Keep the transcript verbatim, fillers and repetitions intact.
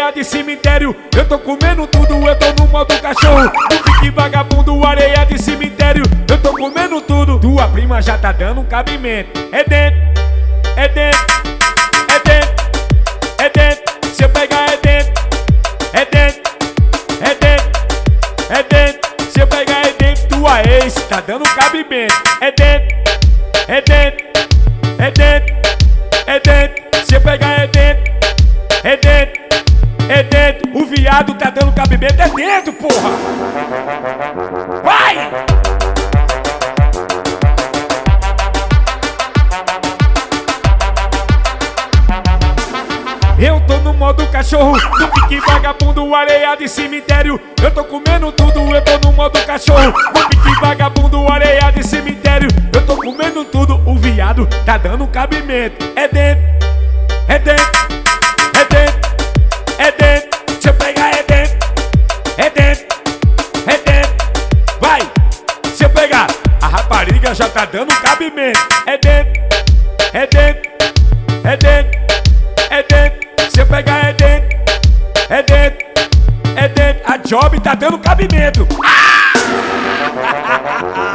areia de cemitério. Eu tô comendo tudo, eu tô no modo cachorro. No pique vagabundo, areia de cemitério. Eu tô comendo tudo. Tua prima já tá dando um cabimento. É dentro, é dentro, é dentro, é dentro. Se eu pegar é dentro, é dentro, é dentro, é dentro. Se eu pegar é dentro, tua ex tá dando um cabimento. É dentro, é dentro, é dentro, é dentro. Se eu pegar é dentro, é dentro, é dentro. O viado tá dando cabimento, é dentro, porra. Vai! Eu tô no modo cachorro, no pique vagabundo, areia de cemitério. Eu tô comendo tudo, eu tô no modo cachorro. No pique vagabundo, areia de cemitério. Eu tô comendo tudo, o viado tá dando cabimento. É dentro, é dentro, é dentro, é dentro. Se eu pegar é dentro, é dentro, é dentro. Vai! Se eu pegar, a rapariga já tá dando cabimento. É dentro, é dentro, é dentro, é dentro. Se eu pegar é dentro, é dentro, é dentro. A Job tá dando cabimento. Ah!